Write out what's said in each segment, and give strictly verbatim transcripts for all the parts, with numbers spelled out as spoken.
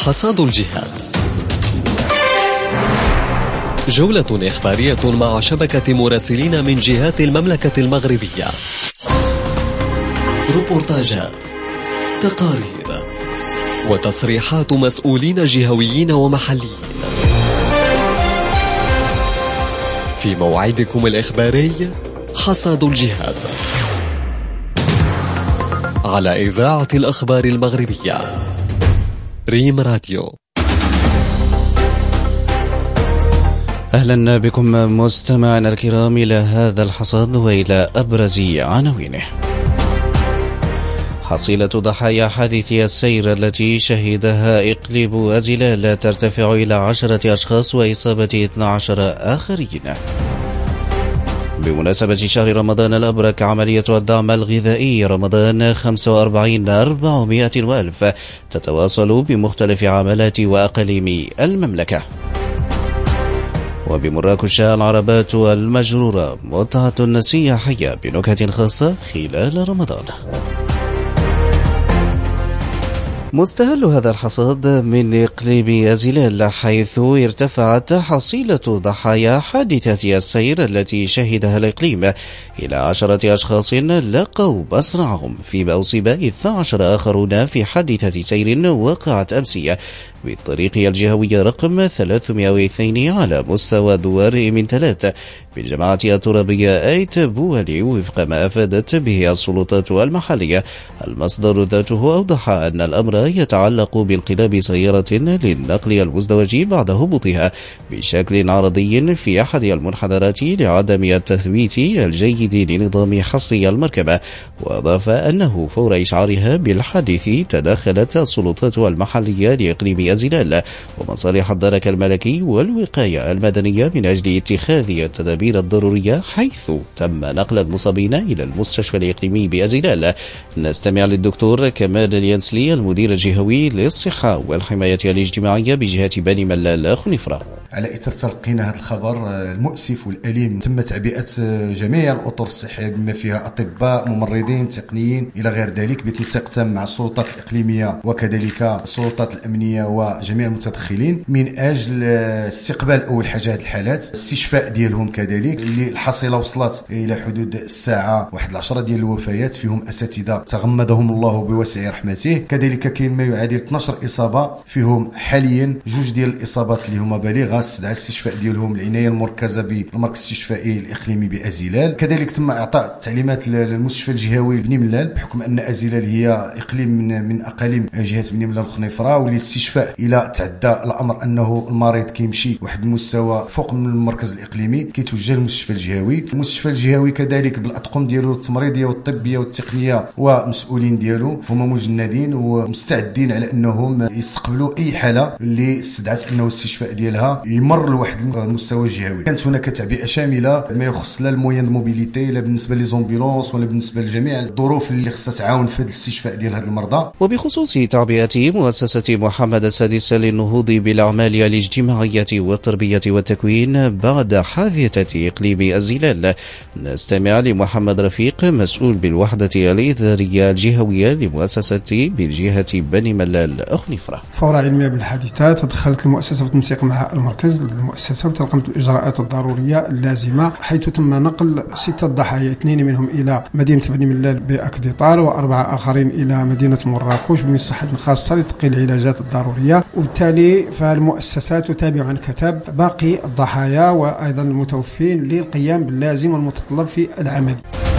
حصاد الجهاد، جولة إخبارية مع شبكة مراسلين من جهات المملكة المغربية، روبورتاجات، تقارير وتصريحات مسؤولين جهويين ومحليين في موعدكم الإخباري حصاد الجهاد على إذاعة الأخبار المغربية ريم راديو. أهلا بكم مستمعينا الكرام إلى هذا الحصاد وإلى أبرز عناوينه. حصيلة ضحايا حادث السير التي شهدها إقليم أزلال ترتفع إلى عشرة أشخاص وإصابة اثني عشر آخرين. بمناسبة شهر رمضان الأبرك عملية الدعم الغذائي رمضان خمسة وأربعين أربعمائة وألف تتواصل بمختلف عملات وأقاليم المملكة. وبمراكش العربات المجرورة متعة سياحية بنكهة خاصة خلال رمضان. مستهل هذا الحصاد من إقليم أزلال، حيث ارتفعت حصيلة ضحايا حادثة السير التي شهدها الإقليم إلى عشرة أشخاص لقوا مصرعهم، فيما أصيب اثني عشر آخرون في حادثة سير وقعت أمس بالطريق الجهوي رقم ثلاثمائة واثنين على مستوى دوار من ثلاثة بالجماعة الترابية آيت بوالي، وفق ما أفادت به السلطات المحلية. المصدر ذاته أوضح أن الأمر يتعلق بانقلاب سيارة للنقل المزدوج بعد هبوطها بشكل عرضي في أحد المنحدرات لعدم التثبيت الجيد لنظام حصر المركبة. وأضاف أنه فور إشعارها بالحادث تدخلت السلطات المحلية لإقليم أزلال ومصالح الدرك الملكي والوقاية المدنية من أجل اتخاذ التدابير الضرورية، حيث تم نقل المصابين إلى المستشفى الإقليمي بأزلال. نستمع للدكتور كمال الينسلي المدير الجهوي للصحة والحماية الاجتماعية بجهة بني ملال خنيفرة. على إثر تلقينا هذا الخبر المؤسف والأليم، تم تعبئة جميع الأطر الصحية بما فيها أطباء، ممرضين، تقنيين إلى غير ذلك، بتنسيق تام مع السلطات الإقليمية وكذلك السلطات الأمنية وجميع المتدخلين من أجل استقبال أول حاجة هذه الحالات، الاستشفاء ديالهم كذلك، اللي الحصيلة وصلت إلى حدود الساعة واحد العشرة ديال الوفيات، فيهم أساتذة تغمدهم الله بواسع رحمته. كذلك كاين ما يعادل اثني عشر إصابة، فيهم حاليا جوج ديال الإصابات اللي هما بالغة استدعى الاستشفاء ديالهم العناية المركزة بالمركز الاستشفائي الإقليمي بأزلال. كذلك تم إعطاء تعليمات للمستشفى الجهوي بني ملال، بحكم أن أزلال هي إقليم من من أقاليم جهة بني ملال خنيفرة، والاستشفاء إلى تعدى الأمر أنه المريض كيمشي واحد المستوى فوق من المركز الإقليمي كيتوجه للمستشفى الجهوي. المستشفى الجهوي كذلك بالأطقم ديالو التمريضية والطبية والتقنية ومسؤولين ديالو هما مجندين ومستعدين على أنهم يستقبلوا أي حالة اللي استدعت أنه الاستشفاء ديالها يمر لواحد المستوى الجهوي. كانت هناك تعبئة شاملة ما يخص لا الموين دو موبيليتي، لا بالنسبة ليزومبيلونس، ولا بالنسبة لجميع الظروف اللي خصها تعاون في الاستشفاء ديال هاد المرضى. وبخصوص تعبئة مؤسسة محمد السادس للنهوض بالأعمال الاجتماعية والتربية والتكوين بعد حادثة إقليم أزلال، نستمع لمحمد رفيق مسؤول بالوحدة الإدارية الجهوية لمؤسسة بالجهة بني ملال خنيفرة. فور علمية بالحادثة تدخلت المؤسسة بالتنسيق مع المركز المؤسسة وتقمت بالإجراءات الضرورية اللازمة، حيث تم نقل ستة ضحايا، اثنين منهم إلى مدينة بني ملال بأكديطار وأربعة آخرين إلى مدينة مراكش بمصحة خاصة لتقي العلاجات الضرورية. وبالتالي فالمؤسسات تتابع عن كتاب باقي الضحايا وأيضا المتوفين للقيام باللازم والمتطلب في العمل.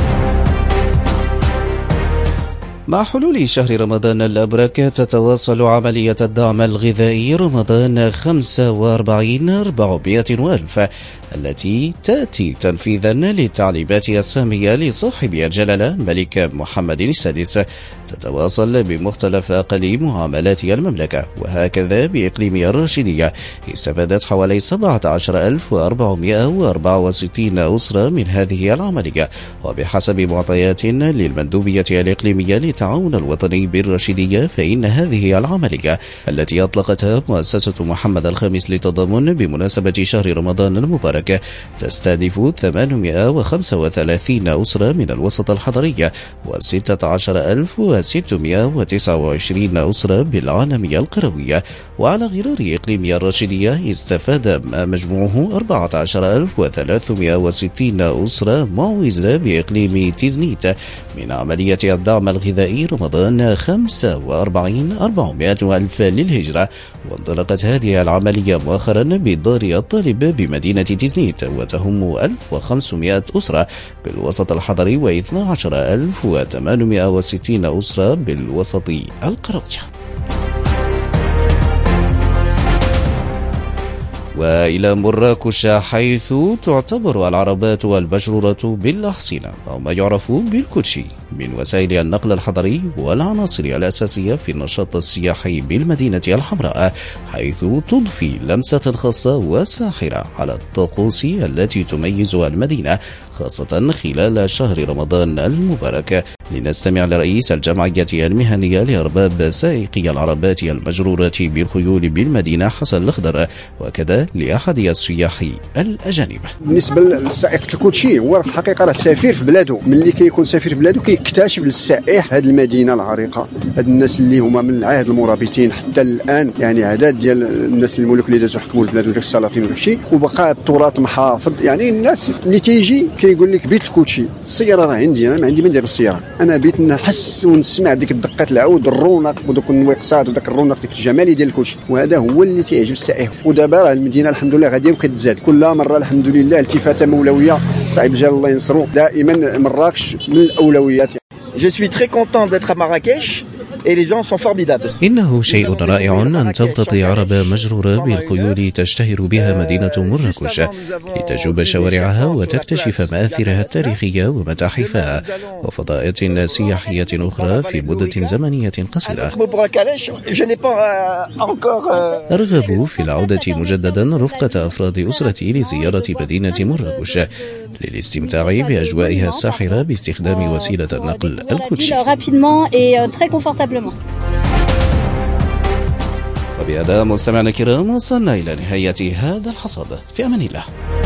مع حلول شهر رمضان الأبرك تتواصل عملية الدعم الغذائي رمضان خمسة وأربعين أربعمائة وألف التي تأتي تنفيذا للتعليمات السامية لصاحب الجلالة الملك محمد السادس. تتواصل بمختلف أقاليم وعملات المملكة، وهكذا بإقليم الراشدية استفادت حوالي سبعة عشر ألف وأربعمائة وأربعة وستين أسرة من هذه العملية. وبحسب معطيات للمندوبية الإقليمية التعاون الوطني بالرشيدية، فإن هذه العملية التي أطلقتها مؤسسة محمد الخامس للتضامن بمناسبة شهر رمضان المبارك تستهدف ثمانمائة وخمسة وثلاثين أسرة من الوسط الحضري وستة عشر ألف وستمائة وتسعة وعشرين أسرة بالعالمية القروية. وعلى غرار إقليم الرشيدية استفاد مجموعه أربعة عشر ألف وثلاثمائة وستين أسرة معوزة بإقليم تيزنيت من عملية الدعم الغذائي رمضان خمسة وأربعين أربعمائة ألف للهجرة. وانطلقت هذه العملية مؤخرا بدار الطالب بمدينة تيزنيت وتهم ألف وخمسمائة أسرة بالوسط الحضري واثني عشر ألف وثمانمائة وستين أسرة بالوسط القروي. وإلى مراكش، حيث تعتبر العربات والبشرورة بالأحصنة أو ما يعرف بالكوتشي من وسائل النقل الحضري والعناصر الأساسية في النشاط السياحي بالمدينة الحمراء، حيث تضفي لمسة خاصة وساحرة على الطقوس التي تميز المدينة خاصة خلال شهر رمضان المبارك. لنستمع لرئيس الجمعية المهنية لأرباب سائقي العربات المجرورة بالخيول بالمدينة حسن الخضر، وكذا لأحد السياح الأجانب. بالنسبة للسائق الكوتشي هو في الحقيقة راه سفير في بلاده، ملي كيكون سفير في بلاده كيكتشف للسائح هذه المدينة العريقة، هاد الناس اللي هما من العهد المرابطين حتى الآن، يعني عدد ديال الناس الملوك اللي دازوا حكموا البلاد وداك السلاطين وداك الشيء، وبقى التراث محافظ. يعني الناس اللي تيجي كيقول لك بيت الكوتشي، السيارة راه عندي، انا ما عندي ما ندير بالسيارة، انا بيت نحس ونسمع ديك الدقات العود الرونق ودوك النويقصات وداك الرونق ديك الجمالي ديال الكوتشي، وهذا هو اللي تيعجب السائح. ودابا راه المدينة الحمد لله غاديه وكتزاد كل مرة الحمد لله، التفاتة مولوية صعيب جال الله ينصرو، دائما مراكش من الأولويات. Je suis très content d'être à Marrakech. إنه شيء رائع أن تمتطي عربة مجرورة بالخيول تشتهر بها مدينة مراكش لتجوب شوارعها وتكتشف مآثرها التاريخية ومتاحفها وفضاءات سياحية أخرى في مدة زمنية قصيرة. أرغب في العودة مجددا رفقة أفراد أسرتي لزيارة مدينة مراكش للاستمتاع بأجوائها الساحرة باستخدام وسيلة النقل الكوتشي. وبهذا مستمعينا الكرام وصلنا إلى نهاية هذا الحصاد، في أمان الله.